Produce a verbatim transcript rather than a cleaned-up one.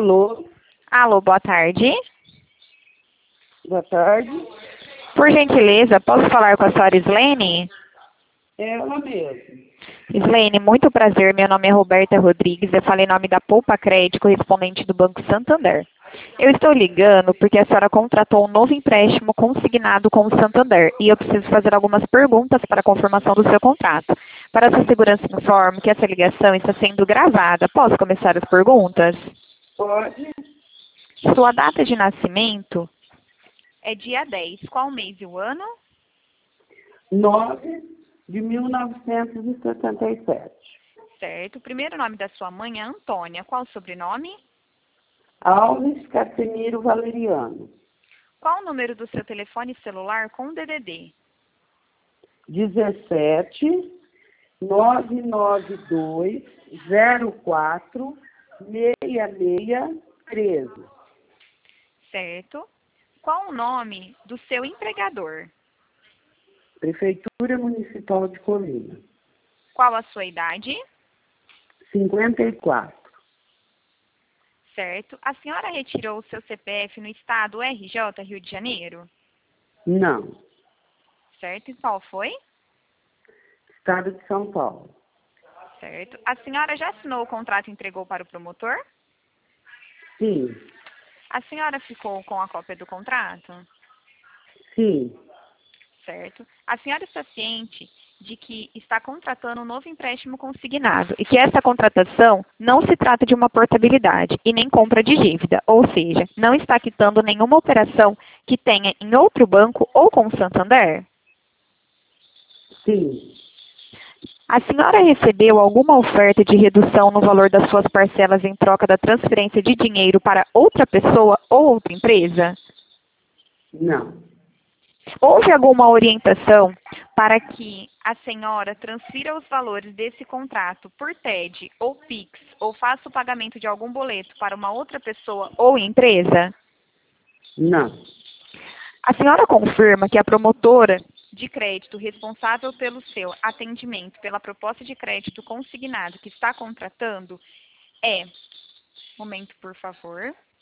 Alô, Alô, boa tarde. boa tarde. Por gentileza, posso falar com a senhora Islene? É ela mesmo. Islene, muito prazer. Meu nome é Roberta Rodrigues. Eu falei em nome da Poupa Crédito, correspondente do Banco Santander. Eu estou ligando porque a senhora contratou um novo empréstimo consignado com o Santander e eu preciso fazer algumas perguntas para a confirmação do seu contrato. Para sua segurança, informo que essa ligação está sendo gravada. Posso começar as perguntas? Pode? Sua data de nascimento é dia dez. Qual mês e o ano? nove de mil novecentos e setenta e sete. Certo. O primeiro nome da sua mãe é Antônia. Qual o sobrenome? Alves Casemiro Valeriano. Qual o número do seu telefone celular com D D D? dezessete, nove nove dois, zero quatro, seis seis, treze. Certo. Qual o nome do seu empregador? Prefeitura Municipal de Colina. Qual a sua idade? cinquenta e quatro. Certo. A senhora retirou o seu C P F no estado R J, Rio de Janeiro? Não. Certo. E qual foi? Estado de São Paulo. Certo. A senhora já assinou o contrato e entregou para o promotor? Sim. A senhora ficou com a cópia do contrato? Sim. Certo. A senhora está ciente de que está contratando um novo empréstimo consignado e que essa contratação não se trata de uma portabilidade e nem compra de dívida, ou seja, não está quitando nenhuma operação que tenha em outro banco ou com o Santander? Sim. A senhora recebeu alguma oferta de redução no valor das suas parcelas em troca da transferência de dinheiro para outra pessoa ou outra empresa? Não. Houve alguma orientação para que a senhora transfira os valores desse contrato por T E D ou Pix ou faça o pagamento de algum boleto para uma outra pessoa ou empresa? Não. A senhora confirma que a promotora de crédito responsável pelo seu atendimento pela proposta de crédito consignado que está contratando é... Momento, por favor.